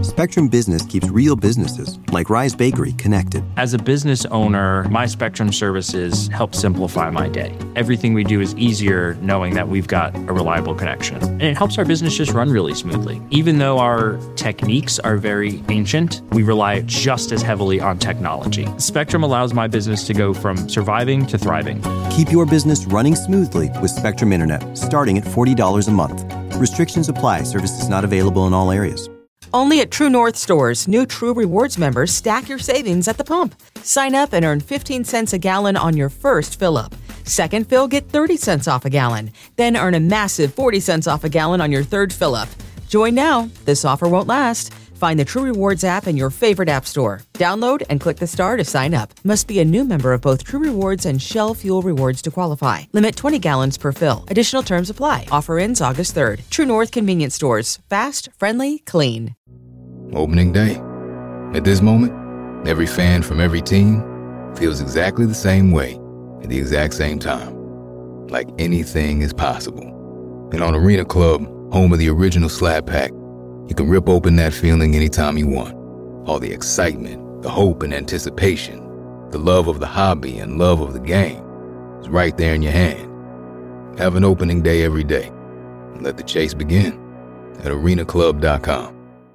Spectrum Business keeps real businesses, like Rise Bakery, connected. As a business owner, my Spectrum services help simplify my day. Everything we do is easier knowing that we've got a reliable connection. And it helps our business just run really smoothly. Even though our techniques are very ancient, we rely just as heavily on technology. Spectrum allows my business to go from surviving to thriving. Keep your business running smoothly with Spectrum Internet, starting at $40 a month. Restrictions apply. Services not available in all areas. Only at True North stores, new True Rewards members stack your savings at the pump. Sign up and earn 15 cents a gallon on your first fill-up. Second fill, get 30 cents off a gallon. Then earn a massive 40 cents off a gallon on your third fill-up. Join now. This offer won't last. Find the True Rewards app in your favorite app store. Download and click the star to sign up. Must be a new member of both True Rewards and Shell Fuel Rewards to qualify. Limit 20 gallons per fill. Additional terms apply. Offer ends August 3rd. True North Convenience Stores. Fast, friendly, clean. Opening day. At this moment, every fan from every team feels exactly the same way at the exact same time. Like anything is possible. And on Arena Club, home of the original Slab Pack, you can rip open that feeling anytime you want. All the excitement, the hope and anticipation, the love of the hobby and love of the game is right there in your hand. Have an opening day every day. And let the chase begin at arenaclub.com.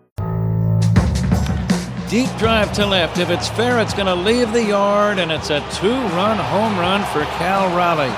Deep drive to left. If it's fair, it's going to leave the yard, and it's a two-run home run for Cal Raleigh.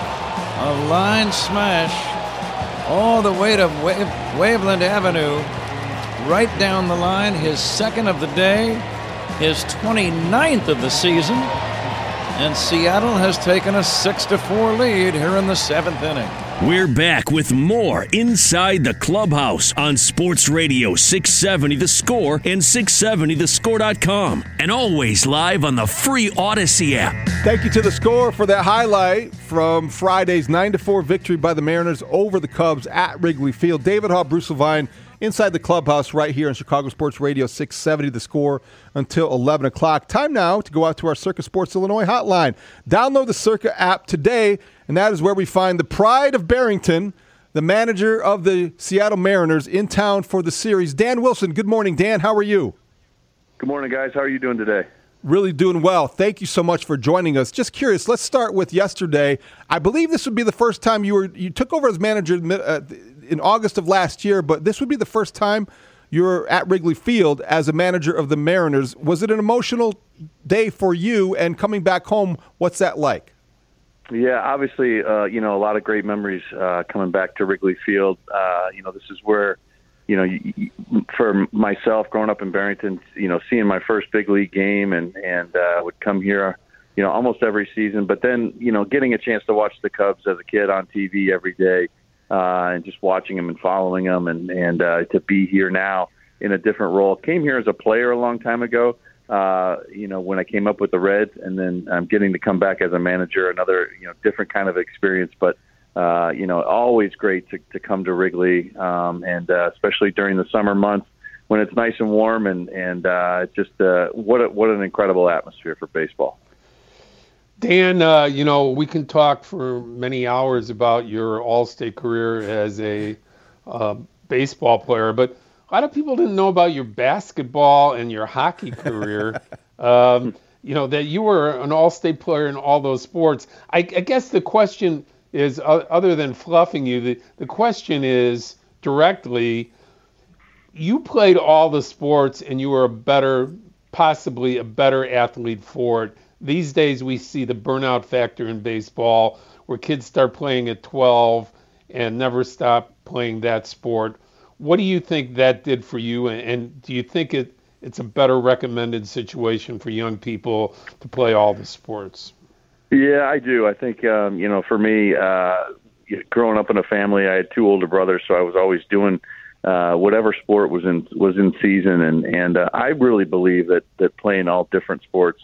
A line smash all the way to Waveland Avenue, right down the line, his second of the day, his 29th of the season, and Seattle has taken a 6-4 lead here in the seventh inning. We're back with more Inside the Clubhouse on Sports Radio 670 The Score and 670thescore.com, and always live on the free Odyssey app. Thank you to The Score for that highlight from Friday's 9-4 victory by the Mariners over the Cubs at Wrigley Field. David Hall, Bruce Levine, Inside the Clubhouse right here on Chicago Sports Radio 670 The Score until 11 o'clock. Time now to go out to our Circa Sports Illinois hotline. Download the Circa app today, and that is where we find the pride of Barrington, the manager of the Seattle Mariners, in town for the series. Dan Wilson, good morning. Dan, how are you? Good morning, guys. How are you doing today? Really doing well. Thank you so much for joining us. Just curious, let's start with yesterday. I believe this would be the first time you took over as manager in August of last year, but this would be the first time you're at Wrigley Field as a manager of the Mariners. Was it an emotional day for you, and coming back home, what's that like? Yeah, obviously, a lot of great memories coming back to Wrigley Field. This is where, for myself growing up in Barrington, seeing my first big league game and would come here, almost every season. But then, getting a chance to watch the Cubs as a kid on TV every day and just watching them and following them and to be here now in a different role. Came here as a player a long time ago. When I came up with the Reds, and then I'm getting to come back as a manager, another, different kind of experience, but, always great to come to Wrigley, and especially during the summer months when it's nice and warm and just what an incredible atmosphere for baseball. Dan, we can talk for many hours about your all-state career as a baseball player, but a lot of people didn't know about your basketball and your hockey career, that you were an all-state player in all those sports. I guess the question is, other than fluffing you, the question is directly, you played all the sports and you were possibly a better athlete for it. These days we see the burnout factor in baseball where kids start playing at 12 and never stop playing that sport. What do you think that did for you, and do you think it's a better recommended situation for young people to play all the sports? Yeah, I do. I think, for me, growing up in a family, I had two older brothers, so I was always doing whatever sport was in season, and I really believe that playing all different sports,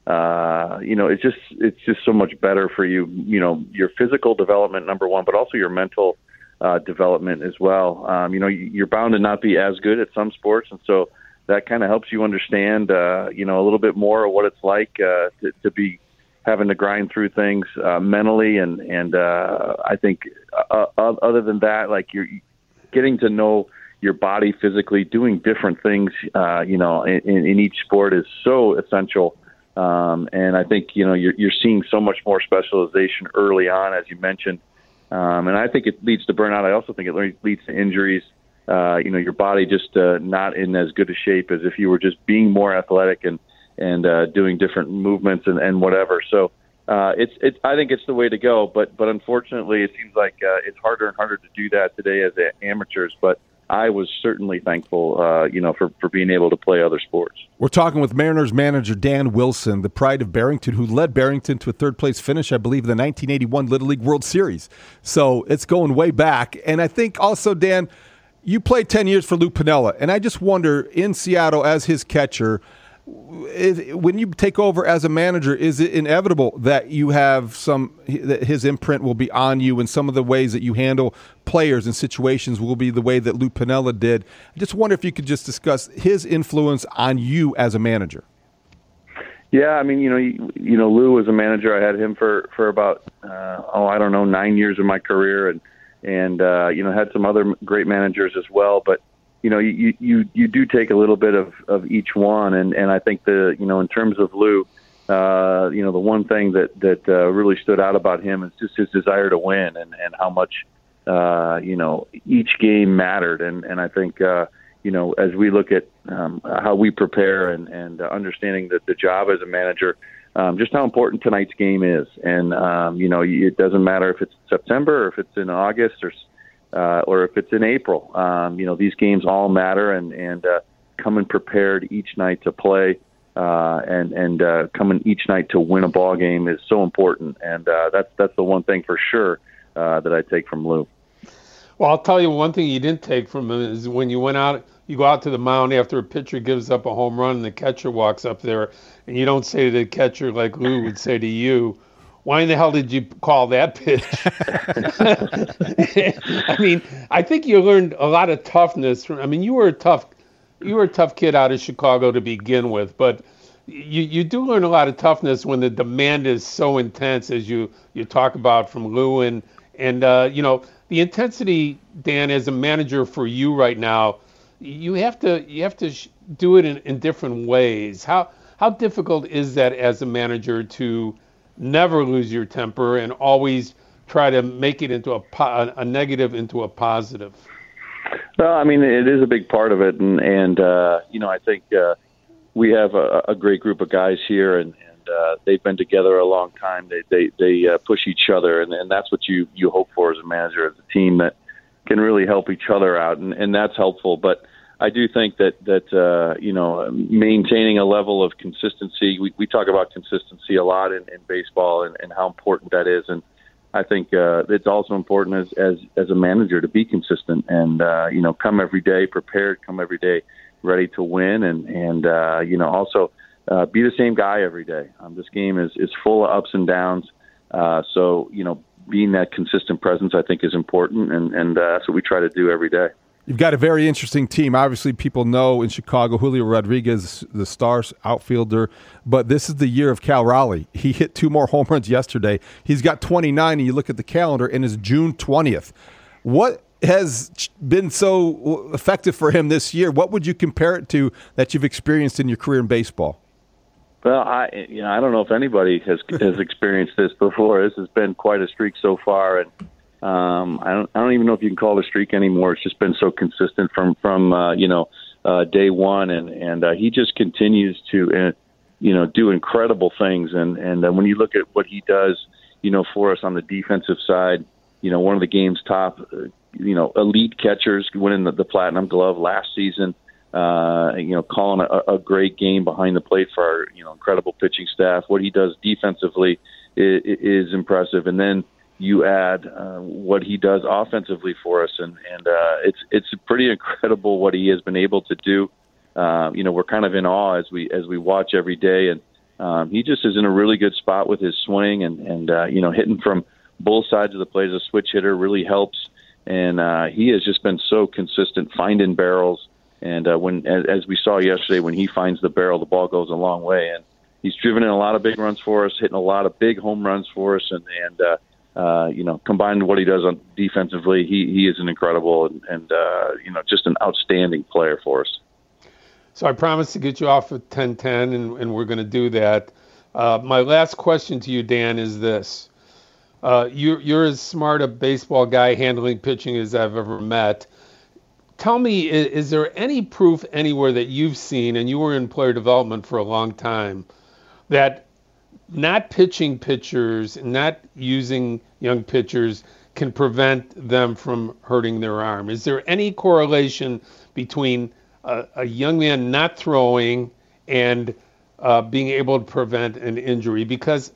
it's just so much better for you. Your physical development, number one, but also your mental development as well. You're bound to not be as good at some sports, and so that kind of helps you understand, a little bit more of what it's like to be having to grind through things mentally, and I think other than that, like you're getting to know your body physically, doing different things, in each sport is so essential. And I think, you're seeing so much more specialization early on, as you mentioned. And I think it leads to burnout. I also think it leads to injuries. Your body just not in as good a shape as if you were just being more athletic and doing different movements and whatever. So I think it's the way to go. But unfortunately, it seems like it's harder and harder to do that today as amateurs. But I was certainly thankful, for being able to play other sports. We're talking with Mariners manager Dan Wilson, the pride of Barrington, who led Barrington to a third-place finish, I believe, in the 1981 Little League World Series. So it's going way back. And I think also, Dan, you played 10 years for Lou Piniella, and I just wonder, in Seattle as his catcher, when you take over as a manager, is it inevitable that you have that his imprint will be on you, and some of the ways that you handle players and situations will be the way that Lou Piniella did? I just wonder if you could just discuss his influence on you as a manager. Yeah, I mean, Lou was a manager. I had him for about 9 years of my career, and had some other great managers as well, but you do take a little bit of each one, and I think in terms of Lou, the one thing that really stood out about him is just his desire to win and how much each game mattered, and I think as we look at how we prepare and understanding that the job as a manager, just how important tonight's game is, and it doesn't matter if it's September or if it's in August or if it's in April. These games all matter, and coming prepared each night to play and coming each night to win a ball game is so important. And that's the one thing for sure that I take from Lou. Well, I'll tell you one thing you didn't take from him is when you go out to the mound after a pitcher gives up a home run and the catcher walks up there, and you don't say to the catcher like Lou would say to you, "Why in the hell did you call that pitch?" I mean, I think you learned a lot of toughness you were a tough kid out of Chicago to begin with, but you do learn a lot of toughness when the demand is so intense, as you talk about from Lou, and the intensity, Dan, as a manager for you right now, you have to do it in different ways. How difficult is that as a manager to never lose your temper and always try to make it into a negative into a positive? Well, I mean, it is a big part of it, and I think we have a great group of guys here, and they've been together a long time. They push each other, and that's what you hope for as a manager, as a team that can really help each other out, and that's helpful. But I do think that maintaining a level of consistency, we talk about consistency a lot in baseball and how important that is. And I think it's also important as a manager to be consistent and, come every day prepared, come every day ready to win, and also be the same guy every day. This game is full of ups and downs. So being that consistent presence, I think, is important, and that's what we try to do every day. You've got a very interesting team. Obviously, people know in Chicago, Julio Rodriguez, the star outfielder, but this is the year of Cal Raleigh. He hit 2 more home runs yesterday. He's got 29, and you look at the calendar, and it's June 20th. What has been so effective for him this year? What would you compare it to that you've experienced in your career in baseball? Well, I don't know if anybody has experienced this before. This has been quite a streak so far, and I don't even know if you can call it a streak anymore. It's just been so consistent from day one, and he just continues to do incredible things. And when you look at what he does, for us on the defensive side, one of the game's top elite catchers, winning the Platinum Glove last season. Calling a great game behind the plate for our incredible pitching staff. What he does defensively is impressive, and then you add what he does offensively for us, and it's pretty incredible what he has been able to do. We're kind of in awe as we watch every day, and he just is in a really good spot with his swing, and hitting from both sides of the plate as a switch hitter really helps. And he has just been so consistent, finding barrels. And as we saw yesterday, when he finds the barrel, the ball goes a long way. And he's driven in a lot of big runs for us, hitting a lot of big home runs for us. And combined with what he does on defensively, he is an incredible and just an outstanding player for us. So I promised to get you off at 10:10, and we're going to do that. My last question to you, Dan, is this. You're as smart a baseball guy handling pitching as I've ever met. Tell me, is there any proof anywhere that you've seen, and you were in player development for a long time, that not pitching pitchers, not using young pitchers can prevent them from hurting their arm? Is there any correlation between a young man not throwing and being able to prevent an injury? Because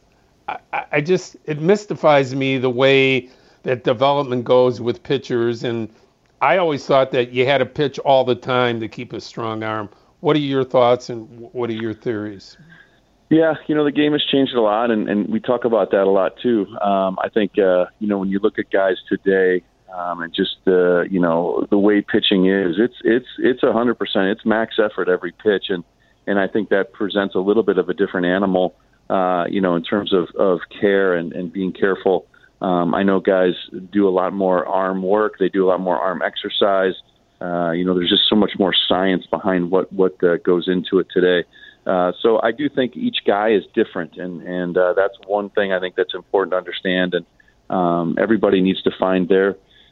it mystifies me the way that development goes with pitchers, and I always thought that you had to pitch all the time to keep a strong arm. What are your thoughts and what are your theories? Yeah, the game has changed a lot, and we talk about that a lot too. I think when you look at guys today, and just the way pitching is, it's 100%. It's max effort every pitch, and I think that presents a little bit of a different animal, in terms of care and being careful. I know guys do a lot more arm work. They do a lot more arm exercise. There's just so much more science behind what goes into it today. So I do think each guy is different, and that's one thing I think that's important to understand. And everybody needs to find their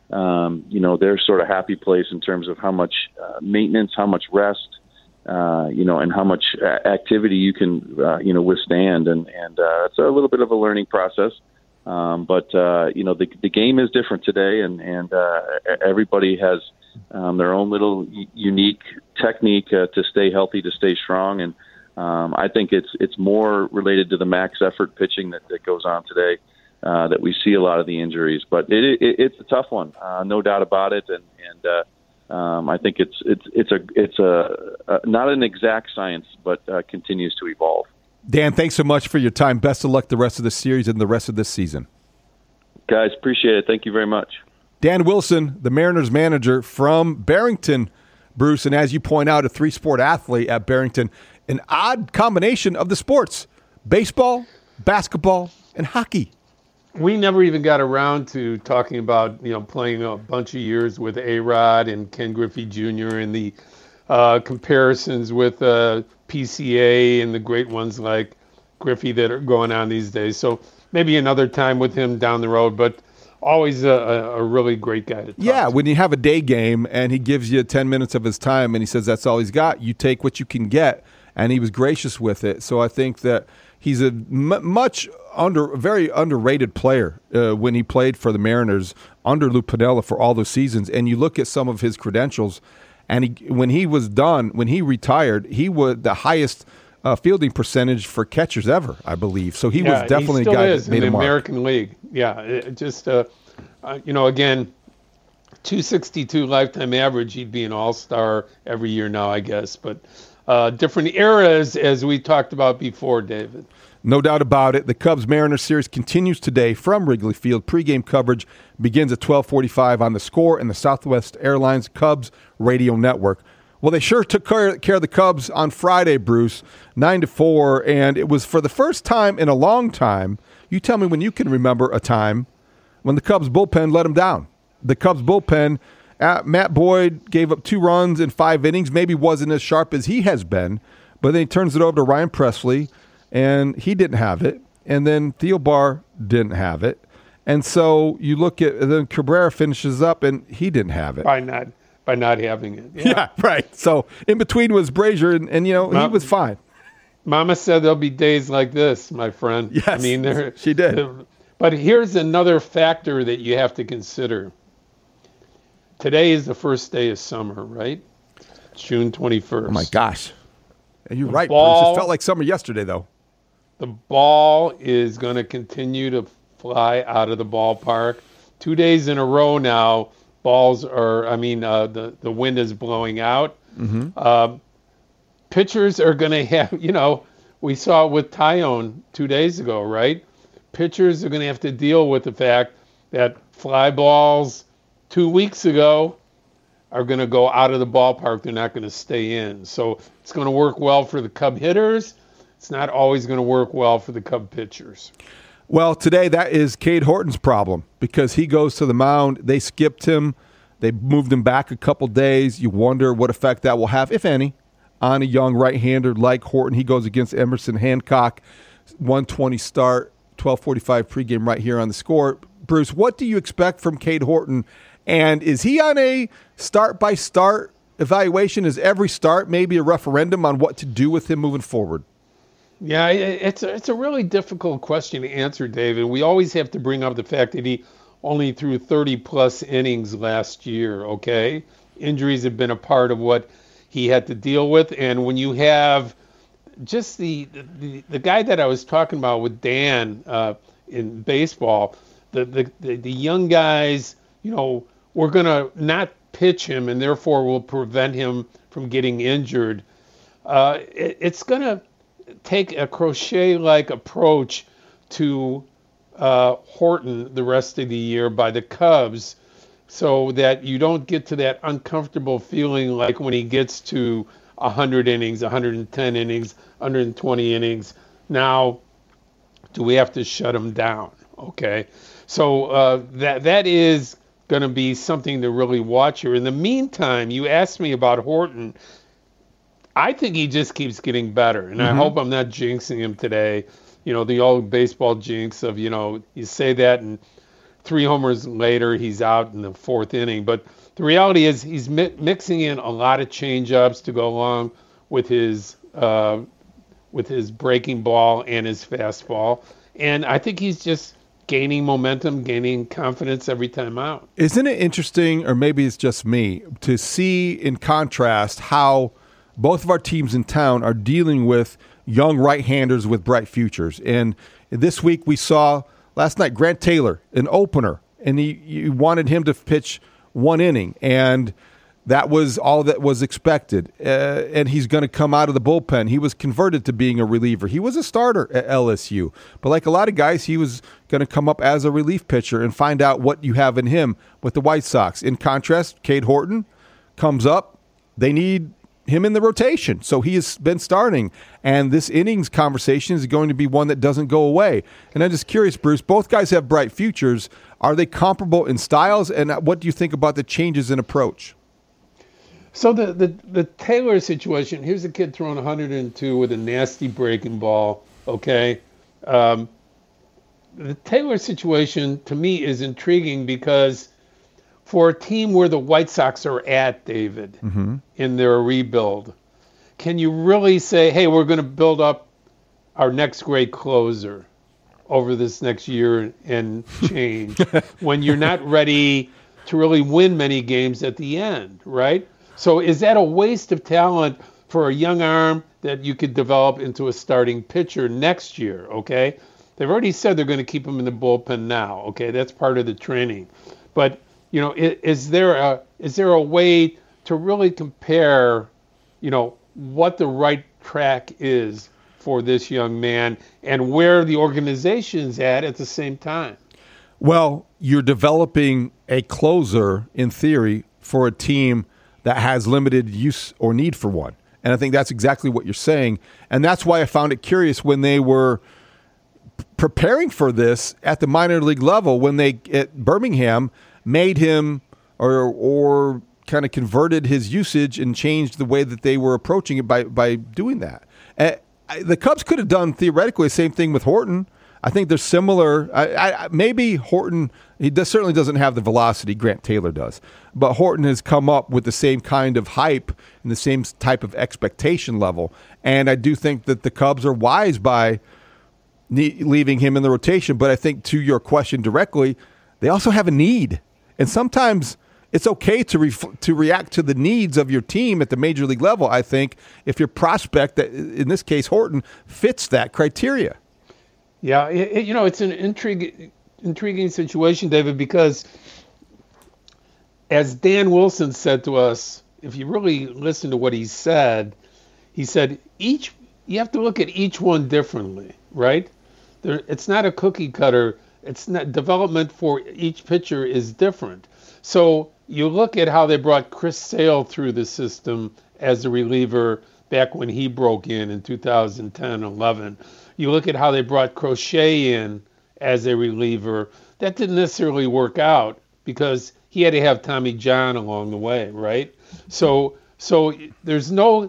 sort of happy place in terms of how much maintenance, how much rest, and how much activity you can, withstand. And it's a little bit of a learning process. But the game is different today, and everybody has their own little unique technique to stay healthy, to stay strong. And I think it's more related to the max effort pitching that goes on today, that we see a lot of the injuries. But it's a tough one, no doubt about it. And I think it's not an exact science, but continues to evolve. Dan, thanks so much for your time. Best of luck the rest of the series and the rest of this season. Guys, appreciate it. Thank you very much. Dan Wilson, the Mariners manager from Barrington, Bruce, and as you point out, a three-sport athlete at Barrington. An odd combination of the sports: baseball, basketball, and hockey. We never even got around to talking about, playing a bunch of years with A-Rod and Ken Griffey Jr. and the comparisons with PCA and the great ones like Griffey that are going on these days. So maybe another time with him down the road, but always a really great guy to talk to. When you have a day game and he gives you 10 minutes of his time and he says that's all he's got, you take what you can get, and he was gracious with it. So I think that he's a very underrated player when he played for the Mariners under Lou Piniella for all those seasons. And you look at some of his credentials, and when he retired, he was the highest fielding percentage for catchers ever, I believe. So he was definitely a guy that made a mark. In the American League. Yeah, again, 262 lifetime average, he'd be an all-star every year now, I guess. But different eras, as we talked about before, David. No doubt about it. The Cubs-Mariners series continues today from Wrigley Field. Pregame coverage begins at 12:45 on The Score and the Southwest Airlines Cubs radio network. Well, they sure took care of the Cubs on Friday, Bruce, 9-4, and it was for the first time in a long time. You tell me when you can remember a time when the Cubs bullpen let them down. The Cubs bullpen, Matt Boyd gave up 2 runs in 5 innings, maybe wasn't as sharp as he has been, but then he turns it over to Ryan Presley, and he didn't have it. And then Thielbar didn't have it. And so you look at, and then Cabrera finishes up, and he didn't have it. By not having it. Yeah, right. So in between was Brazier, and he was fine. Mama said there'll be days like this, my friend. Yes, I mean, she did. But here's another factor that you have to consider. Today is the first day of summer, right? June 21st. Oh, my gosh. And you're right, Bruce. It felt like summer yesterday, though. The ball is going to continue to fly out of the ballpark. 2 days in a row now, the wind is blowing out. Mm-hmm. Pitchers are going to have, we saw it with Tyone 2 days ago, right? Pitchers are going to have to deal with the fact that fly balls 2 weeks ago are going to go out of the ballpark. They're not going to stay in. So it's going to work well for the Cub hitters. It's not always going to work well for the Cub pitchers. Well, today that is Cade Horton's problem because he goes to the mound. They skipped him. They moved him back a couple days. You wonder what effect that will have, if any, on a young right-hander like Horton. He goes against Emerson Hancock, 1:20 start, 12:45 pregame right here on the Score. Bruce, what do you expect from Cade Horton? And is he on a start-by-start evaluation? Is every start maybe a referendum on what to do with him moving forward? Yeah, it's a really difficult question to answer, David. We always have to bring up the fact that he only threw 30-plus innings last year, okay? Injuries have been a part of what he had to deal with. And when you have just the guy that I was talking about with Dan in baseball, the young guys, we're going to not pitch him and therefore will prevent him from getting injured. It's going to take a Crochet-like approach to Horton the rest of the year by the Cubs so that you don't get to that uncomfortable feeling like when he gets to 100 innings, 110 innings, 120 innings. Now, do we have to shut him down? Okay. So that is going to be something to really watch here. In the meantime, you asked me about Horton. I think he just keeps getting better, and I hope I'm not jinxing him today. The old baseball jinx of, you say that, and 3 homers later, he's out in the 4th inning. But the reality is he's mixing in a lot of change-ups to go along with his breaking ball and his fastball. And I think he's just gaining momentum, gaining confidence every time out. Isn't it interesting, or maybe it's just me, to see in contrast how both of our teams in town are dealing with young right-handers with bright futures. And this week we saw, last night, Grant Taylor, an opener, and you wanted him to pitch 1 inning, and that was all that was expected. And he's going to come out of the bullpen. He was converted to being a reliever. He was a starter at LSU. But like a lot of guys, he was going to come up as a relief pitcher and find out what you have in him with the White Sox. In contrast, Cade Horton comes up. They need him in the rotation. So he has been starting, and this innings conversation is going to be one that doesn't go away. And I'm just curious, Bruce, both guys have bright futures. Are they comparable in styles, and what do you think about the changes in approach? So the Taylor situation, here's a kid throwing 102 with a nasty breaking ball, okay? The Taylor situation, to me, is intriguing because for a team where the White Sox are at, David, in their rebuild, can you really say, hey, we're going to build up our next great closer over this next year and change when you're not ready to really win many games at the end, right? So is that a waste of talent for a young arm that you could develop into a starting pitcher next year, okay? They've already said they're going to keep him in the bullpen now, okay? That's part of the training. But is there a way to really compare, what the right track is for this young man and where the organization's at the same time? Well, you're developing a closer, in theory, for a team that has limited use or need for one. And I think that's exactly what you're saying. And that's why I found it curious when they were preparing for this at the minor league level, when they, at Birmingham, made him or kind of converted his usage and changed the way that they were approaching it by doing that. The Cubs could have done theoretically the same thing with Horton. I think they're similar. Maybe Horton, certainly doesn't have the velocity Grant Taylor does, but Horton has come up with the same kind of hype and the same type of expectation level. And I do think that the Cubs are wise by leaving him in the rotation. But I think, to your question directly, they also have a need. And sometimes it's okay to react to the needs of your team at the major league level, I think, if your prospect, that in this case Horton, fits that criteria. Yeah, it's an intriguing situation, David, because as Dan Wilson said to us, if you really listen to what he said you have to look at each one differently, right? It's not a cookie cutter. It's not, development for each pitcher is different. So you look at how they brought Chris Sale through the system as a reliever back when he broke in 2010-11. You look at how they brought Crochet in as a reliever. That didn't necessarily work out because he had to have Tommy John along the way, right? So there's no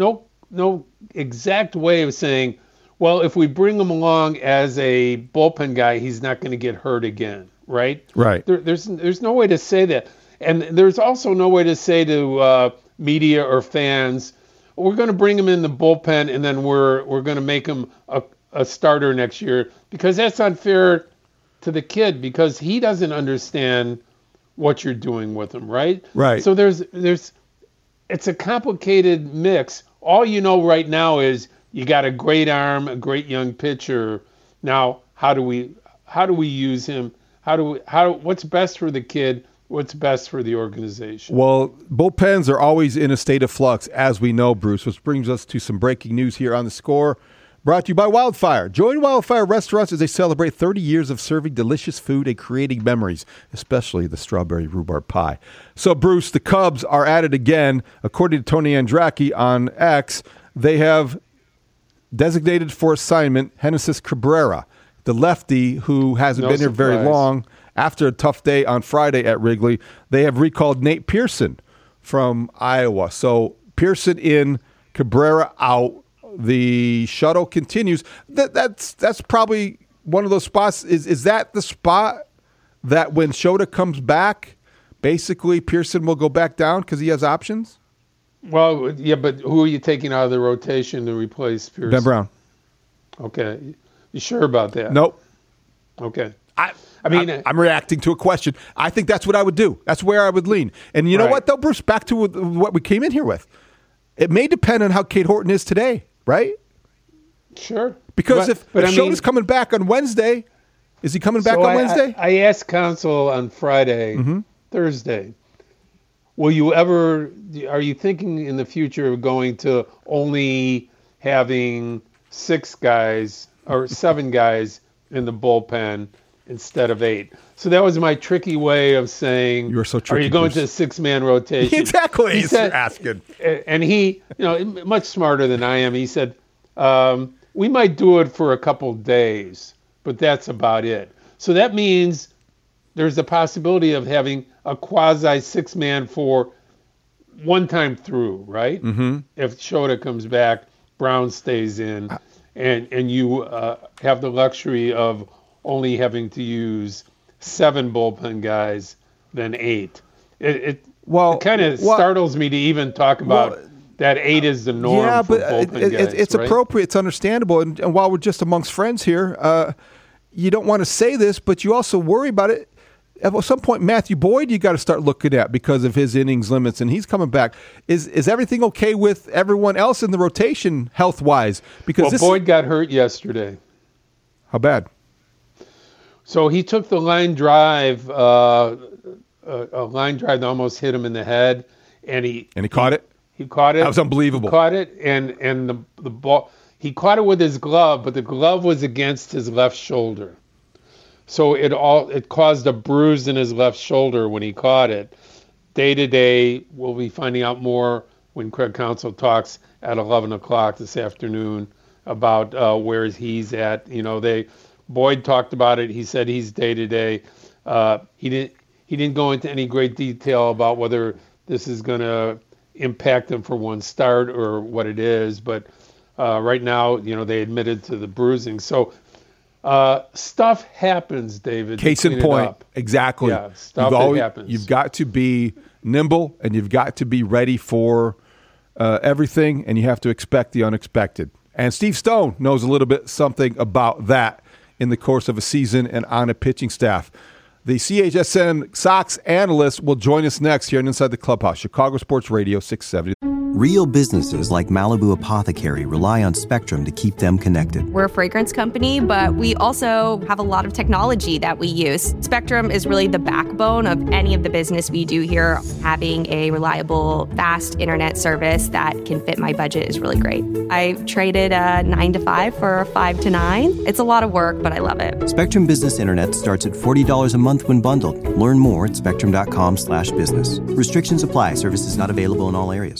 exact way of saying, well, if we bring him along as a bullpen guy, he's not going to get hurt again, right? Right. There's no way to say that. And there's also no way to say to media or fans, we're going to bring him in the bullpen and then we're going to make him a starter next year, because that's unfair to the kid because he doesn't understand what you're doing with him, right? Right. So it's a complicated mix. All you know right now is you got a great arm, a great young pitcher. Now, how do we use him? What's best for the kid? What's best for the organization? Well, bullpens are always in a state of flux, as we know, Bruce, which brings us to some breaking news here on The Score, brought to you by Wildfire. Join Wildfire Restaurants as they celebrate 30 years of serving delicious food and creating memories, especially the strawberry rhubarb pie. So, Bruce, the Cubs are at it again. According to Tony Andracki on X, they have designated for assignment Genesis Cabrera, the lefty who hasn't been here very long. After a tough day on Friday at Wrigley, they have recalled Nate Pearson from Iowa. So Pearson in, Cabrera out. The shuttle continues. That's probably one of those spots. Is that the spot that when Shota comes back, basically Pearson will go back down because he has options? Well, yeah, but who are you taking out of the rotation to replace Pearson? Ben Brown. Okay. You sure about that? Nope. Okay. I'm reacting to a question. I think that's what I would do. That's where I would lean. And you know what, though, Bruce? Back to what we came in here with. It may depend on how Cade Horton is today, right? Sure. Because if Shota's coming back on Wednesday, is he coming back on Wednesday? I asked Counsell on Friday, Thursday, are you thinking in the future of going to only having 6 guys or 7 guys in the bullpen instead of 8? So that was my tricky way of saying, you were so tricky, are you going Bruce. to a 6-man rotation? Exactly. He said, asking. And he, much smarter than I am, he said, we might do it for a couple days, but that's about it. So that means there's a possibility of having a quasi 6-man for one time through, right? Mm-hmm. If Shota comes back, Brown stays in, and you have the luxury of only having to use 7 bullpen guys than 8. It kind of startles me to even talk about that 8 is the norm for bullpen guys. It's right? Appropriate. It's understandable. And while we're just amongst friends here, you don't want to say this, but you also worry about it. At some point, Matthew Boyd, you got to start looking at because of his innings limits, and he's coming back. Is everything okay with everyone else in the rotation health-wise? Because Boyd got hurt yesterday. How bad? So he took the line drive, a line drive that almost hit him in the head, and he caught it. He caught it. That was unbelievable. He caught it, and the ball. He caught it with his glove, but the glove was against his left shoulder. So it caused a bruise in his left shoulder when he caught it. Day to day, we'll be finding out more when Craig Counsell talks at 11 o'clock this afternoon about where he's at. Boyd talked about it. He said he's day to day. He didn't go into any great detail about whether this is going to impact him for one start or what it is. But right now, they admitted to the bruising. So stuff happens, David. Case in point. Exactly. Yeah, stuff happens. You've got to be nimble and you've got to be ready for everything, and you have to expect the unexpected. And Steve Stone knows a little bit something about that in the course of a season and on a pitching staff. The CHSN Sox analyst will join us next here on Inside the Clubhouse, Chicago Sports Radio 670. Real businesses like Malibu Apothecary rely on Spectrum to keep them connected. We're a fragrance company, but we also have a lot of technology that we use. Spectrum is really the backbone of any of the business we do here. Having a reliable, fast internet service that can fit my budget is really great. I traded a 9 to 5 for a 5 to 9. It's a lot of work, but I love it. Spectrum Business Internet starts at $40 a month when bundled. Learn more at spectrum.com/business. Restrictions apply. Services not available in all areas.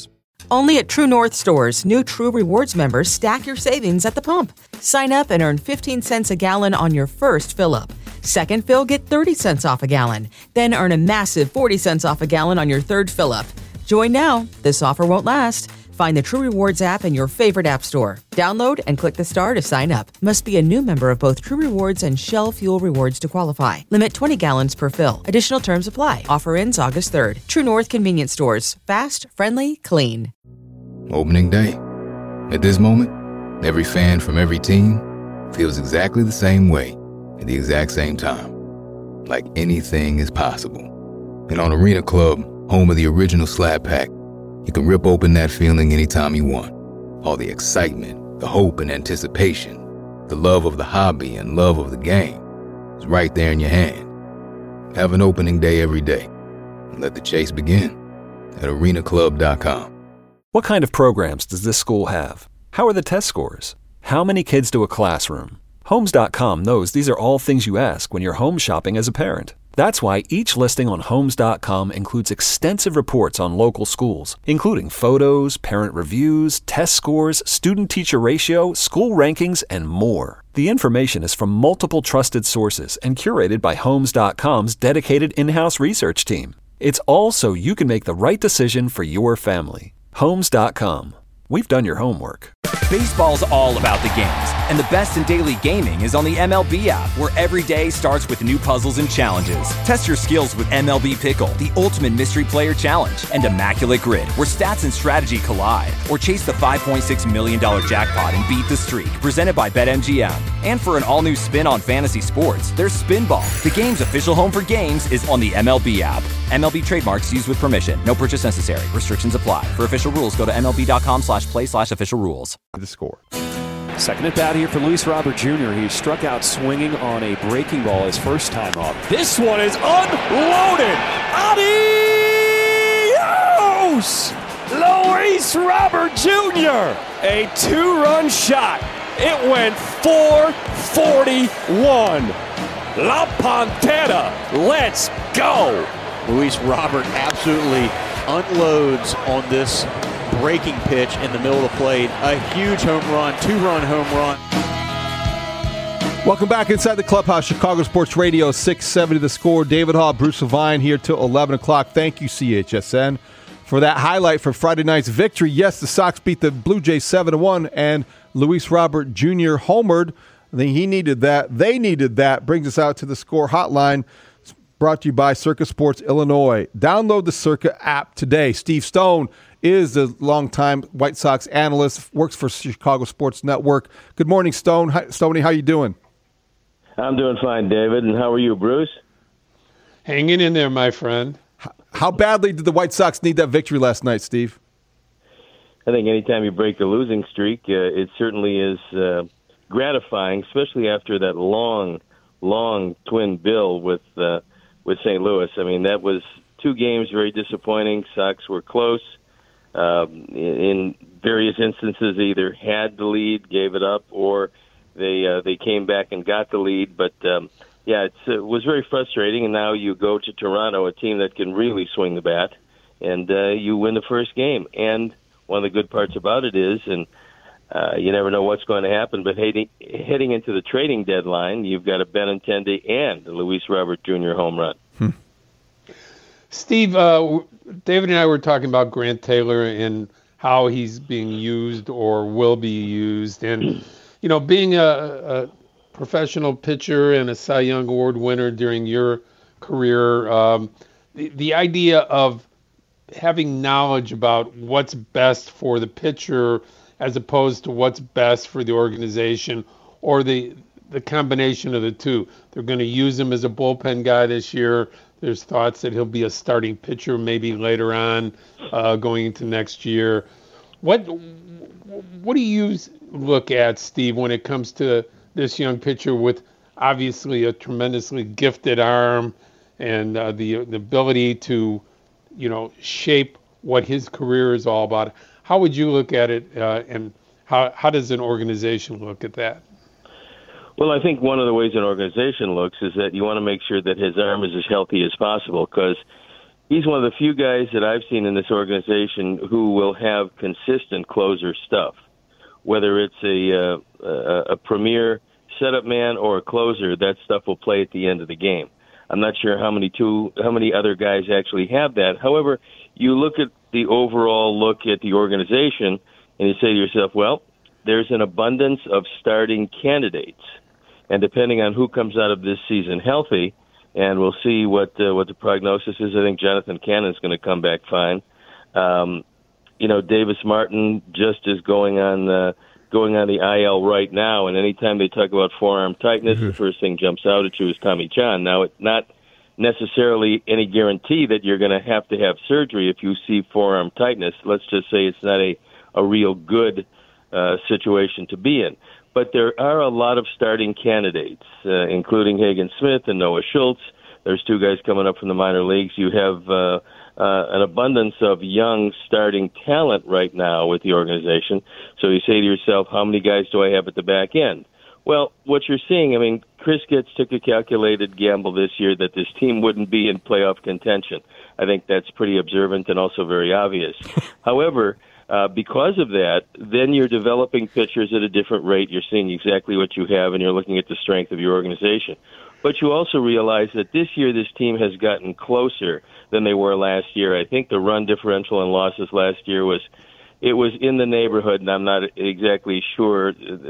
Only at True North stores, new True Rewards members stack your savings at the pump. Sign up and earn 15 cents a gallon on your first fill-up. Second fill, get 30 cents off a gallon. Then earn a massive 40 cents off a gallon on your third fill-up. Join now. This offer won't last. Find the True Rewards app in your favorite app store. Download and click the star to sign up. Must be a new member of both True Rewards and Shell Fuel Rewards to qualify. Limit 20 gallons per fill. Additional terms apply. Offer ends August 3rd. True North Convenience Stores. Fast, friendly, clean. Opening day. At this moment, every fan from every team feels exactly the same way at the exact same time. Like anything is possible. And on Arena Club, home of the original Slab Pack, you can rip open that feeling anytime you want. All the excitement, the hope and anticipation, the love of the hobby and love of the game is right there in your hand. Have an opening day every day and let the chase begin at arenaclub.com. What kind of programs does this school have? How are the test scores? How many kids to a classroom? Homes.com knows these are all things you ask when you're home shopping as a parent. That's why each listing on Homes.com includes extensive reports on local schools, including photos, parent reviews, test scores, student-teacher ratio, school rankings, and more. The information is from multiple trusted sources and curated by Homes.com's dedicated in-house research team. It's all so you can make the right decision for your family. Homes.com. We've done your homework. Baseball's all about the games, and the best in daily gaming is on the MLB app, where every day starts with new puzzles and challenges. Test your skills with MLB Pickle, the ultimate mystery player challenge, and Immaculate Grid, where stats and strategy collide. Or chase the $5.6 million jackpot and beat the streak, presented by BetMGM. And for an all-new spin on fantasy sports, there's Spinball. The game's official home for games is on the MLB app. MLB trademarks used with permission. No purchase necessary. Restrictions apply. For official rules, go to MLB.com/play/official rules. The score. Second at bat here for Luis Robert Jr. He struck out swinging on a breaking ball his first time up. This one is unloaded. Adios! Luis Robert Jr. A two-run shot. It went 441. La Pantera, let's go! Luis Robert absolutely unloads on this breaking pitch in the middle of the plate. A huge home run, two-run home run. Welcome back inside the clubhouse. Chicago Sports Radio 670 The Score. David Hall, Bruce Levine here till 11 o'clock. Thank you, CHSN, for that highlight for Friday night's victory. Yes, the Sox beat the Blue Jays 7-1, and Luis Robert Jr. homered. I think he needed that. They needed that. Brings us out to the Score hotline. It's brought to you by Circa Sports Illinois. Download the Circa app today. Steve Stone is the longtime White Sox analyst, works for Chicago Sports Network. Good morning, Stone. Stoney, how you doing? I'm doing fine, David. And how are you, Bruce? Hanging in there, my friend. How badly did the White Sox need that victory last night, Steve? I think anytime you break the losing streak, it certainly is gratifying, especially after that long twin bill with St. Louis. I mean, that was two games very disappointing. Sox were close. In various instances, they either had the lead, gave it up, or they came back and got the lead. But, it was very frustrating, and now you go to Toronto, a team that can really swing the bat, and you win the first game. And one of the good parts about it is, and you never know what's going to happen, but heading into the trading deadline, you've got a Benintendi and a Luis Robert Jr. home run. Steve, David and I were talking about Grant Taylor and how he's being used or will be used. And, being a professional pitcher and a Cy Young Award winner during your career, the idea of having knowledge about what's best for the pitcher as opposed to what's best for the organization, or the combination of the two. They're going to use him as a bullpen guy this year. There's thoughts that he'll be a starting pitcher maybe later on going into next year. What do you look at, Steve, when it comes to this young pitcher with obviously a tremendously gifted arm and the ability to, shape what his career is all about? How would you look at it, and how does an organization look at that? Well, I think one of the ways an organization looks is that you want to make sure that his arm is as healthy as possible, because he's one of the few guys that I've seen in this organization who will have consistent closer stuff, whether it's a premier setup man or a closer. That stuff will play at the end of the game. I'm not sure how many other guys actually have that. However, you look at the overall look at the organization, and you say to yourself, well, there's an abundance of starting candidates, and depending on who comes out of this season healthy, and we'll see what the prognosis is. I think Jonathan Cannon's going to come back fine. Davis Martin just is going on the IL right now, and anytime they talk about forearm tightness, the first thing jumps out at you is Tommy John. Now, it's not necessarily any guarantee that you're going to have surgery if you see forearm tightness. Let's just say it's not a real good situation to be in. But there are a lot of starting candidates, including Hagen Smith and Noah Schultz. There's two guys coming up from the minor leagues. You have an abundance of young starting talent right now with the organization. So you say to yourself, how many guys do I have at the back end? Well, what you're seeing, Chris Getz took a calculated gamble this year that this team wouldn't be in playoff contention. I think that's pretty observant and also very obvious. However, because of that, then you're developing pitchers at a different rate. You're seeing exactly what you have, and you're looking at the strength of your organization. But you also realize that this year this team has gotten closer than they were last year. I think the run differential in losses last year was in the neighborhood, and I'm not exactly sure,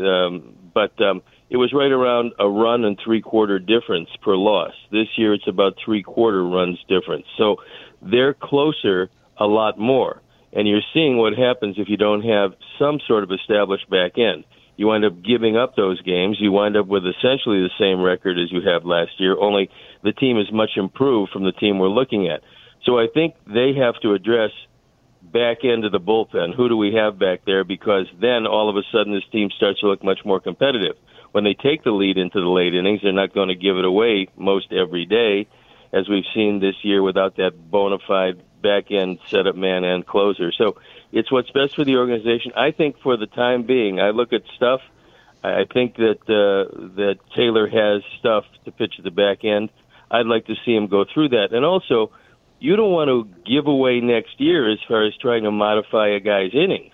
but it was right around a run and three-quarter difference per loss. This year it's about three-quarter runs difference. So they're closer a lot more. And you're seeing what happens if you don't have some sort of established back end. You wind up giving up those games. You wind up with essentially the same record as you had last year, only the team is much improved from the team we're looking at. So I think they have to address back end of the bullpen. Who do we have back there? Because then all of a sudden this team starts to look much more competitive. When they take the lead into the late innings, they're not going to give it away most every day, as we've seen this year without that bona fide back-end setup man and closer. So it's what's best for the organization. I think for the time being, I look at stuff. I think that Taylor has stuff to pitch at the back end. I'd like to see him go through that. And also, you don't want to give away next year as far as trying to modify a guy's innings.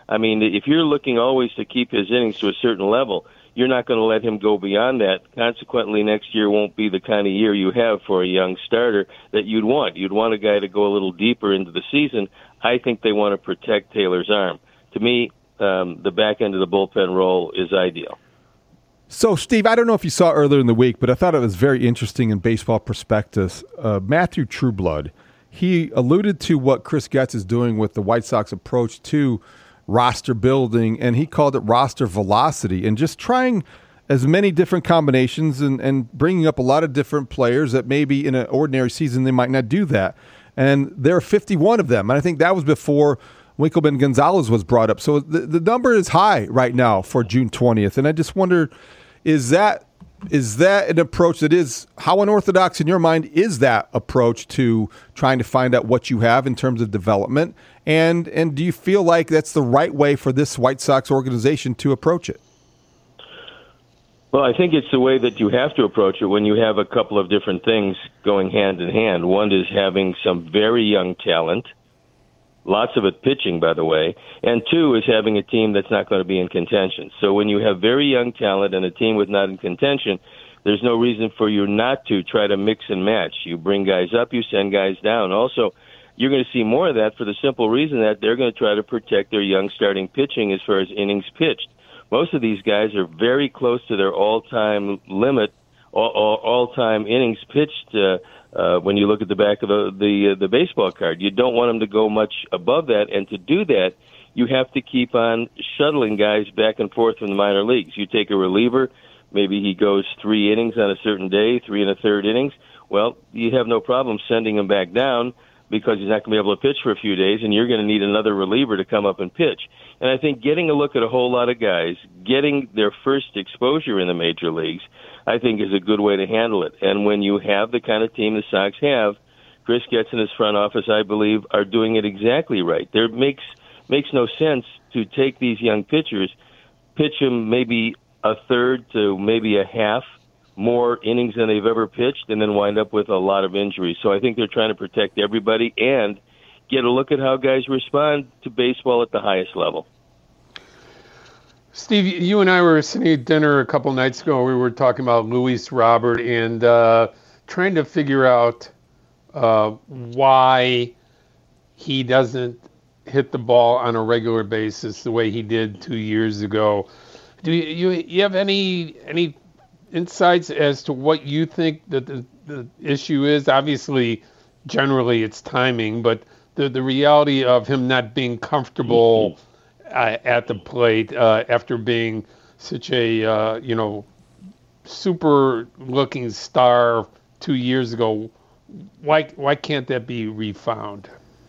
If you're looking always to keep his innings to a certain level, you're not going to let him go beyond that. Consequently, next year won't be the kind of year you have for a young starter that you'd want. You'd want a guy to go a little deeper into the season. I think they want to protect Taylor's arm. To me, the back end of the bullpen role is ideal. So, Steve, I don't know if you saw earlier in the week, but I thought it was very interesting in Baseball Prospectus. Matthew Trueblood, he alluded to what Chris Getz is doing with the White Sox approach to roster building, and he called it roster velocity, and just trying as many different combinations and bringing up a lot of different players that maybe in an ordinary season they might not do that. And there are 51 of them, and I think that was before Winkleman Gonzalez was brought up. So the number is high right now for June 20th, and I just wonder, is that an approach that is, how unorthodox in your mind is that approach to trying to find out what you have in terms of development? And do you feel like that's the right way for this White Sox organization to approach it? Well, I think it's the way that you have to approach it when you have a couple of different things going hand in hand. One is having some very young talent, lots of it pitching, by the way, and two is having a team that's not going to be in contention. So when you have very young talent and a team with not in contention, there's no reason for you not to try to mix and match. You bring guys up, you send guys down. Also, you're going to see more of that for the simple reason that they're going to try to protect their young starting pitching as far as innings pitched. Most of these guys are very close to their all-time limit, all-time innings pitched. When you look at the back of the baseball card, you don't want them to go much above that, and to do that, you have to keep on shuttling guys back and forth from the minor leagues. You take a reliever, maybe he goes 3 innings on a certain day, 3 1/3 innings. Well, you have no problem sending him back down because he's not going to be able to pitch for a few days, and you're going to need another reliever to come up and pitch. And I think getting a look at a whole lot of guys, getting their first exposure in the major leagues, I think is a good way to handle it. And when you have the kind of team the Sox have, Chris Getz and his front office, I believe, are doing it exactly right. There makes no sense to take these young pitchers, pitch them maybe a third to maybe a half more innings than they've ever pitched and then wind up with a lot of injuries. So I think they're trying to protect everybody and get a look at how guys respond to baseball at the highest level. Steve, you and I were sitting at dinner a couple nights ago. We were talking about Luis Robert and trying to figure out why he doesn't hit the ball on a regular basis the way he did 2 years ago. Do you have any insights as to what you think that the issue is? Obviously, generally it's timing, but the reality of him not being comfortable at the plate after being such a super looking star 2 years ago, why can't that be refound?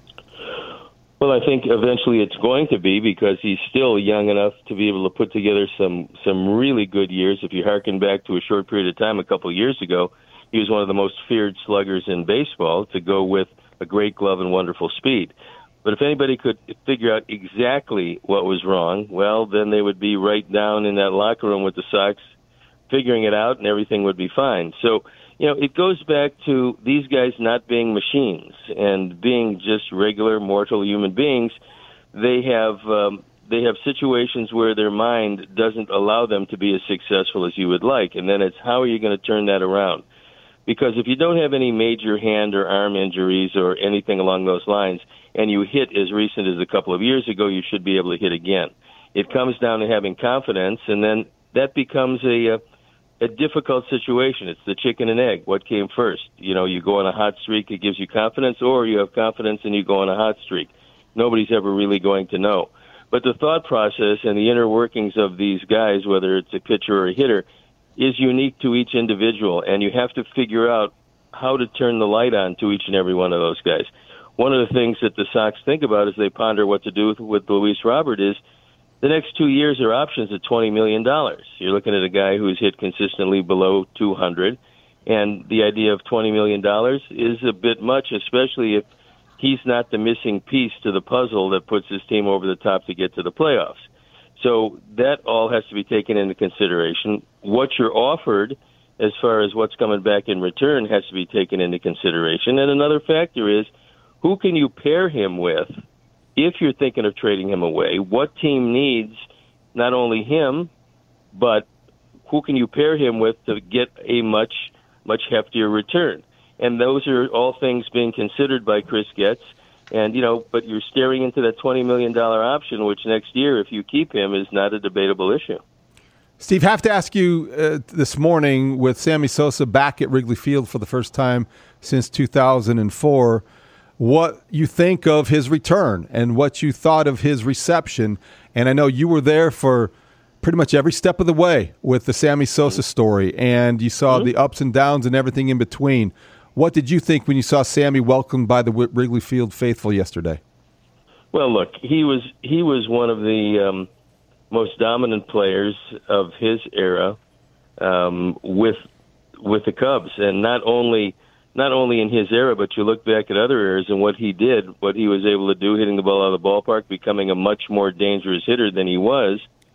Well, I think eventually it's going to be, because he's still young enough to be able to put together some really good years. If you harken back to a short period of time a couple of years ago, he was one of the most feared sluggers in baseball, to go with a great glove and wonderful speed. But if anybody could figure out exactly what was wrong, well, then they would be right down in that locker room with the Sox figuring it out, and everything would be fine. So, it goes back to these guys not being machines and being just regular mortal human beings. They have situations where their mind doesn't allow them to be as successful as you would like, and then it's how are you going to turn that around? Because if you don't have any major hand or arm injuries or anything along those lines, and you hit as recent as a couple of years ago, you should be able to hit again. It comes down to having confidence, and then that becomes a difficult situation. It's the chicken and egg. What came first? You go on a hot streak, it gives you confidence, or you have confidence and you go on a hot streak. Nobody's ever really going to know. But the thought process and the inner workings of these guys, whether it's a pitcher or a hitter, is unique to each individual, and you have to figure out how to turn the light on to each and every one of those guys. One of the things that the Sox think about as they ponder what to do with Luis Robert is the next 2 years are options at $20 million. You're looking at a guy who's hit consistently below 200, and the idea of $20 million is a bit much, especially if he's not the missing piece to the puzzle that puts his team over the top to get to the playoffs. So that all has to be taken into consideration. What you're offered as far as what's coming back in return has to be taken into consideration. And another factor is, who can you pair him with if you're thinking of trading him away? What team needs not only him, but who can you pair him with to get a much, much heftier return? And those are all things being considered by Chris Getz. And, but you're staring into that $20 million option, which next year, if you keep him, is not a debatable issue. Steve, have to ask you this morning, with Sammy Sosa back at Wrigley Field for the first time since 2004, what you think of his return and what you thought of his reception. And I know you were there for pretty much every step of the way with the Sammy Sosa story, and you saw the ups and downs and everything in between. What did you think when you saw Sammy welcomed by the Wrigley Field faithful yesterday? Well, look, he was one of the most dominant players of his era with the Cubs, and not only in his era, but you look back at other eras and what he did, what he was able to do, hitting the ball out of the ballpark, becoming a much more dangerous hitter than he was.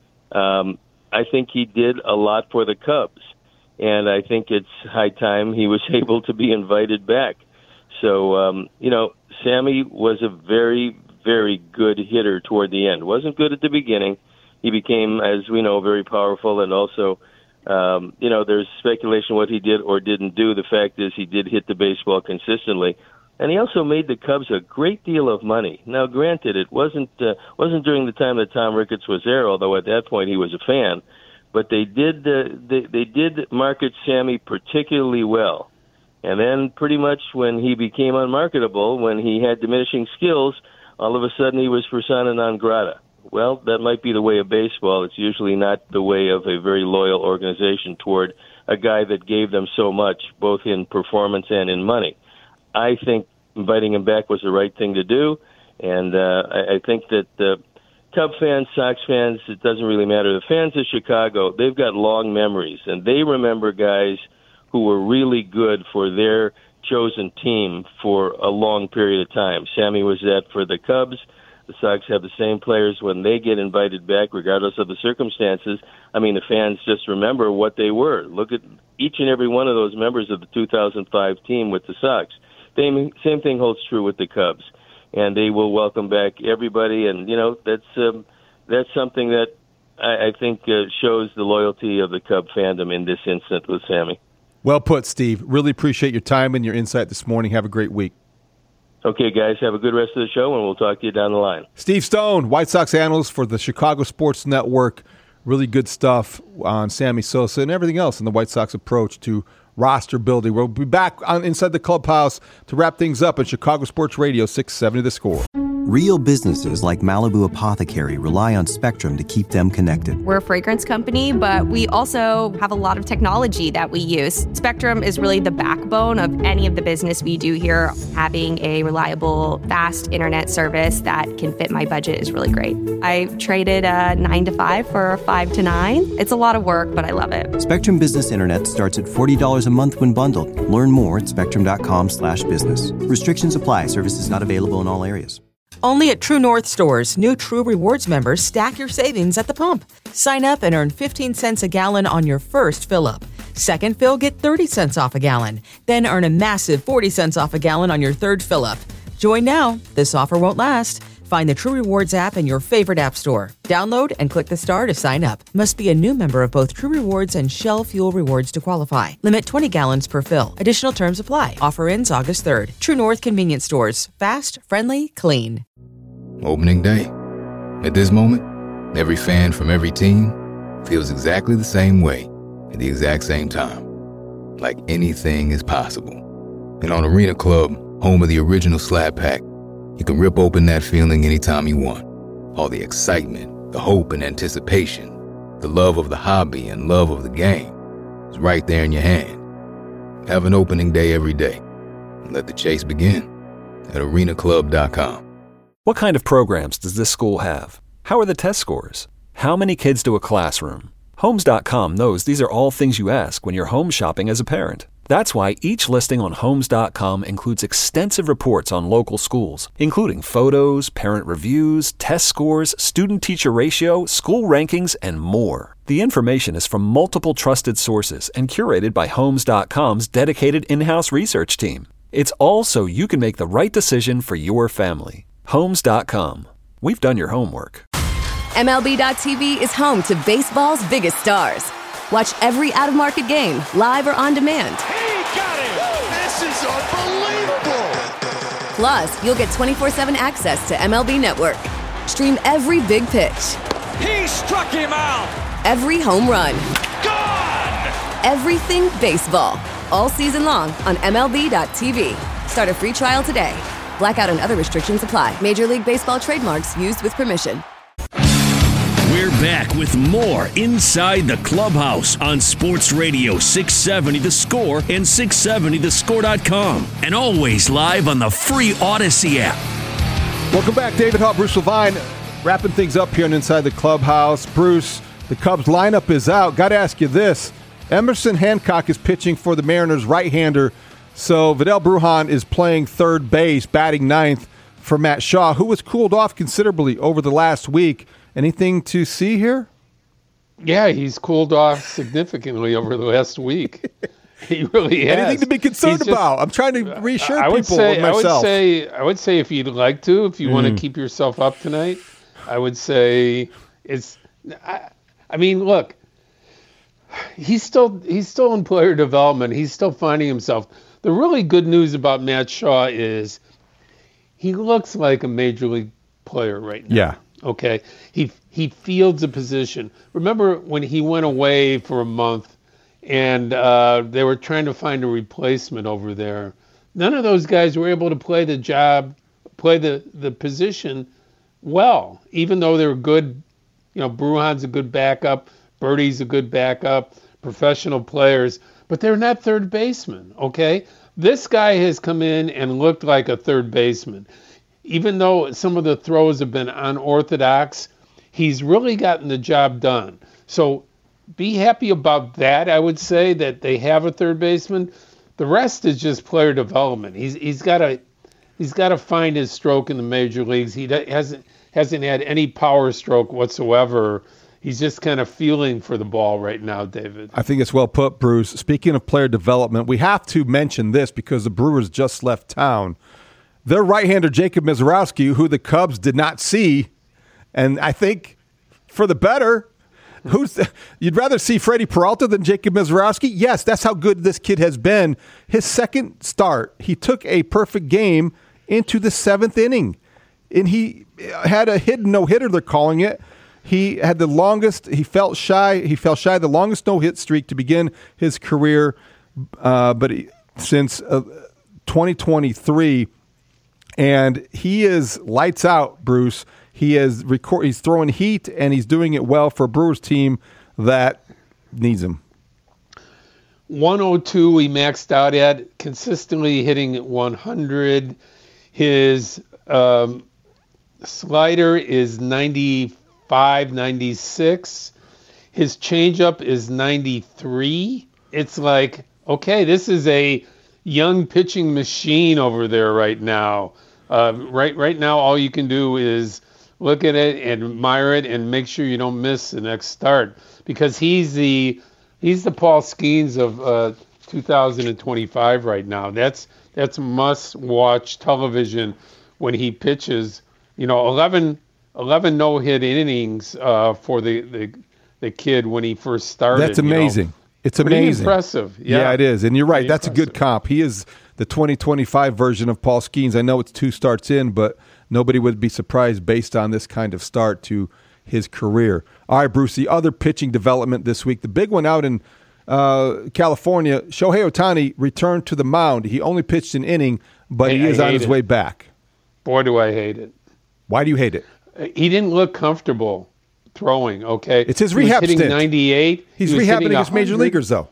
I think he did a lot for the Cubs, and I think it's high time he was able to be invited back. So, Sammy was a very, very good hitter toward the end. Wasn't good at the beginning. He became, as we know, very powerful, and also there's speculation what he did or didn't do. The fact is he did hit the baseball consistently. And he also made the Cubs a great deal of money. Now, granted, it wasn't during the time that Tom Ricketts was there, although at that point he was a fan. But they did market Sammy particularly well. And then pretty much when he became unmarketable, when he had diminishing skills, all of a sudden he was persona non grata. Well, that might be the way of baseball. It's usually not the way of a very loyal organization toward a guy that gave them so much, both in performance and in money. I think inviting him back was the right thing to do, and I think that Cub fans, Sox fans, it doesn't really matter. The fans of Chicago, they've got long memories, and they remember guys who were really good for their chosen team for a long period of time. Sammy was that for the Cubs. The Sox have the same players when they get invited back, regardless of the circumstances. I mean, the fans just remember what they were. Look at each and every one of those members of the 2005 team with the Sox. Same thing holds true with the Cubs, and they will welcome back everybody. And that's something that I think shows the loyalty of the Cub fandom in this instance with Sammy. Well put, Steve. Really appreciate your time and your insight this morning. Have a great week. Okay, guys, have a good rest of the show, and we'll talk to you down the line. Steve Stone, White Sox analyst for the Chicago Sports Network. Really good stuff on Sammy Sosa and everything else in the White Sox approach to roster building. We'll be back on Inside the Clubhouse to wrap things up at Chicago Sports Radio 670 The Score. Real businesses like Malibu Apothecary rely on Spectrum to keep them connected. We're a fragrance company, but we also have a lot of technology that we use. Spectrum is really the backbone of any of the business we do here. Having a reliable, fast internet service that can fit my budget is really great. I traded a 9 to 5 for a 5 to 9. It's a lot of work, but I love it. Spectrum Business Internet starts at $40 a month when bundled. Learn more at spectrum.com/business. Restrictions apply. Services not available in all areas. Only at True North stores, new True Rewards members stack your savings at the pump. Sign up and earn 15 cents a gallon on your first fill-up. Second fill, get 30 cents off a gallon. Then earn a massive 40 cents off a gallon on your third fill-up. Join now. This offer won't last. Find the True Rewards app in your favorite app store. Download and click the star to sign up. Must be a new member of both True Rewards and Shell Fuel Rewards to qualify. Limit 20 gallons per fill. Additional terms apply. Offer ends August 3rd. True North Convenience Stores. Fast, friendly, clean. Opening day. At this moment, every fan from every team feels exactly the same way at the exact same time. Like anything is possible. And on Arena Club, home of the original Slab Pack, you can rip open that feeling anytime you want. All the excitement, the hope and anticipation, the love of the hobby and love of the game is right there in your hand. Have an opening day every day. And let the chase begin at arenaclub.com. What kind of programs does this school have? How are the test scores? How many kids to a classroom? Homes.com knows these are all things you ask when you're home shopping as a parent. That's why each listing on Homes.com includes extensive reports on local schools, including photos, parent reviews, test scores, student-teacher ratio, school rankings, and more. The information is from multiple trusted sources and curated by Homes.com's dedicated in-house research team. It's all so you can make the right decision for your family. Homes.com. We've done your homework. MLB.tv is home to baseball's biggest stars. Watch every out-of-market game, live or on demand. He got it! This is unbelievable! Plus, you'll get 24/7 access to MLB Network. Stream every big pitch. He struck him out! Every home run. Gone! Everything baseball. All season long on MLB.tv. Start a free trial today. Blackout and other restrictions apply. Major League Baseball trademarks used with permission. We're back with more Inside the Clubhouse on Sports Radio 670 The Score and 670thescore.com. And always live on the free Odyssey app. Welcome back. David Hall, Bruce Levine, wrapping things up here on Inside the Clubhouse. Bruce, the Cubs lineup is out. Got to ask you this. Emerson Hancock is pitching for the Mariners, right-hander. So Vidal Brujan is playing third base, batting ninth for Matt Shaw, who was cooled off considerably over the last week. Anything to see here? Yeah, he's cooled off significantly over the last week. He really has. Anything to be concerned about? I'm trying to reassure people of myself. I would say if you'd like to, if you want to keep yourself up tonight, I would say it's. I mean, look, he's still in player development. He's still finding himself. The really good news about Matt Shaw is he looks like a major league player right now. Yeah. Okay. He fields a position. Remember when he went away for a month and they were trying to find a replacement over there? None of those guys were able to play the job, play the position well, even though they were good. You know, Brujan's a good backup, Birdie's a good backup, professional players, but they're not third basemen, okay? This guy has come in and looked like a third baseman. Even though some of the throws have been unorthodox, he's really gotten the job done. So be happy about that. I would say that they have a third baseman. The rest is just player development. He's got to He's got to find his stroke in the major leagues. He hasn't had any power stroke whatsoever. He's just kind of feeling for the ball right now, David. I think it's well put, Bruce. Speaking of player development, we have to mention this because the Brewers just left town. Their right-hander, Jacob Misiorowski, who the Cubs did not see, and I think for the better, you'd rather see Freddie Peralta than Jacob Misiorowski? Yes, that's how good this kid has been. His second start, he took a perfect game into the 7th inning, and he had a hidden no-hitter, they're calling it. He had the longest, he fell shy the longest no-hit streak to begin his career, since 2023, and he is lights out, Bruce. He's throwing heat, and he's doing it well for a Brewers team that needs him. 102 he maxed out at, consistently hitting 100. His slider is 95, 96. His changeup is 93. It's like, okay, this is a young pitching machine over there right now. Right now, all you can do is look at it and admire it and make sure you don't miss the next start, because he's the Paul Skeens of 2025 right now. That's must-watch television when he pitches. 11 no-hit innings for the kid when he first started. That's amazing. It's pretty amazing. Impressive. Yeah, it is. And you're right. Pretty That's impressive. A good comp. He is the 2025 version of Paul Skeens. I know it's 2 starts in, but nobody would be surprised based on this kind of start to his career. All right, Bruce, the other pitching development this week, the big one out in California, Shohei Ohtani returned to the mound. He only pitched an inning, but he is on his way back. Boy, do I hate it. Why do you hate it? He didn't look comfortable throwing, okay? It's his rehab stint. stint. 98. He's rehabbing against major leaguers, though.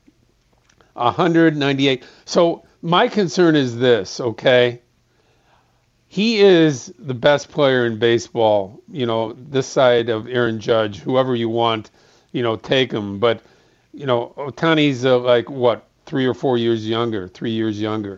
198. So my concern is this, okay? He is the best player in baseball, this side of Aaron Judge, whoever you want, take him. But, Ohtani's 3 or 4 years younger, 3 years younger.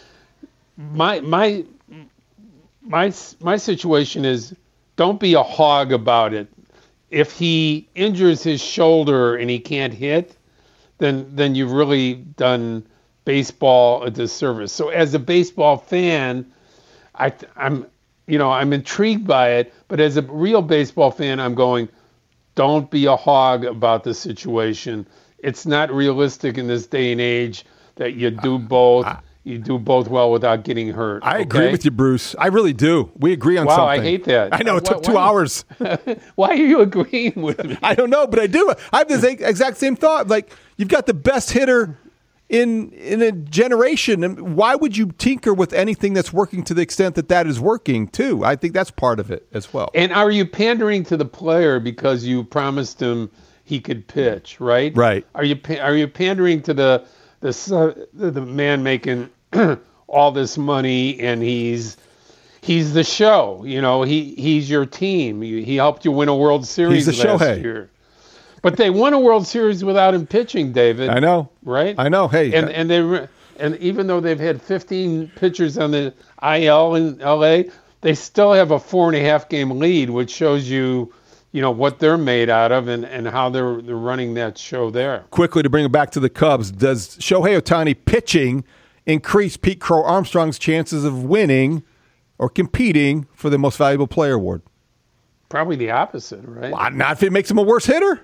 My situation is, don't be a hog about it. If he injures his shoulder and he can't hit, then you've really done baseball a disservice. So as a baseball fan, I'm intrigued by it, but as a real baseball fan, I'm going, don't be a hog about the situation. It's not realistic in this day and age that you do both. You do both well without getting hurt. I agree with you, Bruce. I really do. We agree on something. Wow, I hate that. I know, it took 2 hours. Why are you agreeing with me? I don't know, but I do. I have this exact same thought. Like, you've got the best hitter in a generation, and why would you tinker with anything that's working to the extent that is working, too? I think that's part of it as well. And are you pandering to the player because you promised him he could pitch, right? Right. Are you pandering to the man making all this money, and he's the show? He's your team. He helped you win a World Series last year. But they won a World Series without him pitching, David. I know. Right? I know. Hey. And even though they've had 15 pitchers on the IL in LA, they still have a 4.5 game lead, which shows you what they're made out of and how they're running that show there. Quickly, to bring it back to the Cubs, does Shohei Ohtani pitching increase Pete Crow Armstrong's chances of winning or competing for the Most Valuable Player award? Probably the opposite, right? Well, not if it makes him a worse hitter.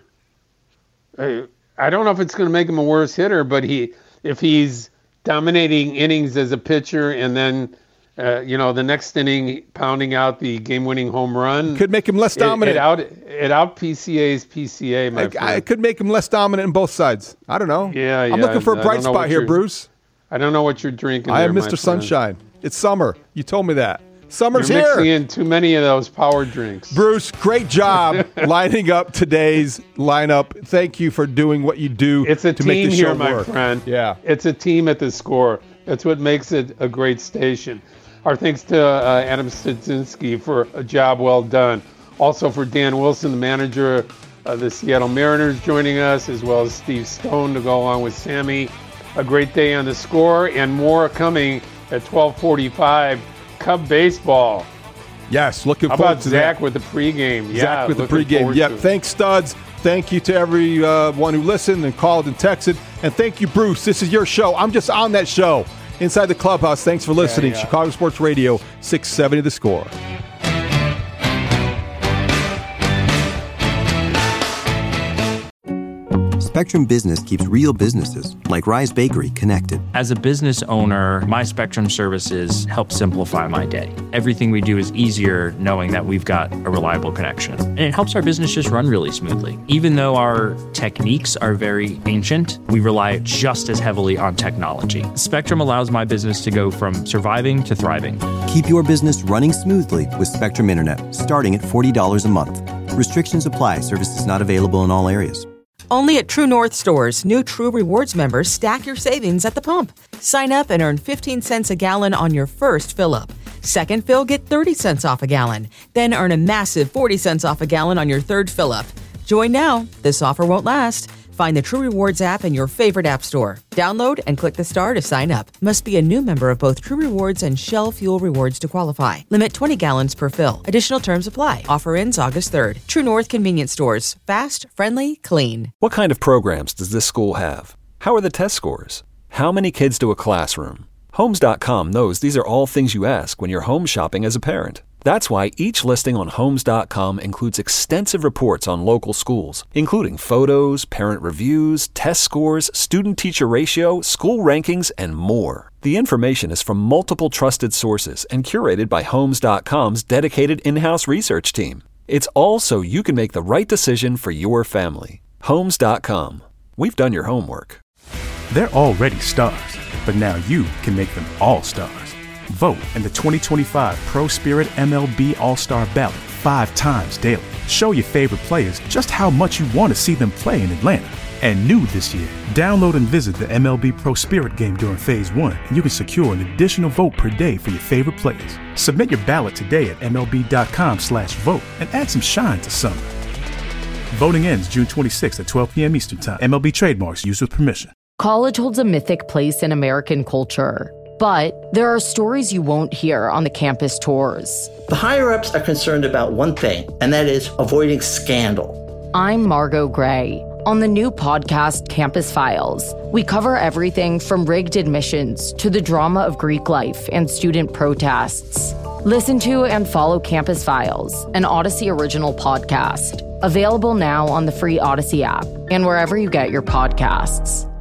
I don't know if it's going to make him a worse hitter, but if he's dominating innings as a pitcher and then the next inning pounding out the game-winning home run, could make him less dominant. It out PCA's PCA, my friend. It could make him less dominant on both sides. I don't know. Yeah. I'm looking for a bright spot here, Bruce. I don't know what you're drinking. I am Mr. Sunshine. It's summer. You told me that. Summer's You're here. Mixing in too many of those power drinks. Bruce, great job lining up today's lineup. Thank you for doing what you do. It's a to team make the show here, my work. friend. Yeah. It's a team at the Score. That's what makes it a great station. Our thanks to Adam Studzinski for a job well done. Also for Dan Wilson, the manager of the Seattle Mariners, joining us, as well as Steve Stone to go along with Sammy. A great day on the Score, and more coming at 12:45, Cub baseball. Yes, looking How forward about to Zach that. with the pregame? Yeah, Zach with the looking pregame. forward Yep. to it. Thanks, Studs. Thank you to everyone who listened and called and texted. And thank you, Bruce. This is your show. I'm just on that show. Inside the Clubhouse. Thanks for listening. Yeah. Chicago Sports Radio, 670 The Score. Spectrum Business keeps real businesses, like Rise Bakery, connected. As a business owner, my Spectrum services help simplify my day. Everything we do is easier knowing that we've got a reliable connection. And it helps our business just run really smoothly. Even though our techniques are very ancient, we rely just as heavily on technology. Spectrum allows my business to go from surviving to thriving. Keep your business running smoothly with Spectrum Internet, starting at $40 a month. Restrictions apply. Services not available in all areas. Only at True North stores, new True Rewards members stack your savings at the pump. Sign up and earn 15 cents a gallon on your first fill-up. Second fill, get 30 cents off a gallon. Then earn a massive 40 cents off a gallon on your third fill-up. Join now. This offer won't last. Find the True Rewards app in your favorite app store. Download and click the star to sign up. Must be a new member of both True Rewards and Shell Fuel Rewards to qualify. Limit 20 gallons per fill. Additional terms apply. Offer ends August 3rd. True North Convenience Stores. Fast, friendly, clean. What kind of programs does this school have? How are the test scores? How many kids do a classroom? Homes.com knows these are all things you ask when you're home shopping as a parent. That's why each listing on Homes.com includes extensive reports on local schools, including photos, parent reviews, test scores, student-teacher ratio, school rankings, and more. The information is from multiple trusted sources and curated by Homes.com's dedicated in-house research team. It's all so you can make the right decision for your family. Homes.com. We've done your homework. They're already stars, but now you can make them all stars. Vote in the 2025 Pro Spirit MLB All-Star Ballot 5 times daily. Show your favorite players just how much you want to see them play in Atlanta. And new this year, download and visit the MLB Pro Spirit game during Phase 1, and you can secure an additional vote per day for your favorite players. Submit your ballot today at MLB.com/vote and add some shine to summer. Voting ends June 26th at 12 p.m. Eastern Time. MLB trademarks used with permission. College holds a mythic place in American culture. But there are stories you won't hear on the campus tours. The higher-ups are concerned about one thing, and that is avoiding scandal. I'm Margot Gray. On the new podcast, Campus Files, we cover everything from rigged admissions to the drama of Greek life and student protests. Listen to and follow Campus Files, an Odyssey original podcast. Available now on the free Odyssey app and wherever you get your podcasts.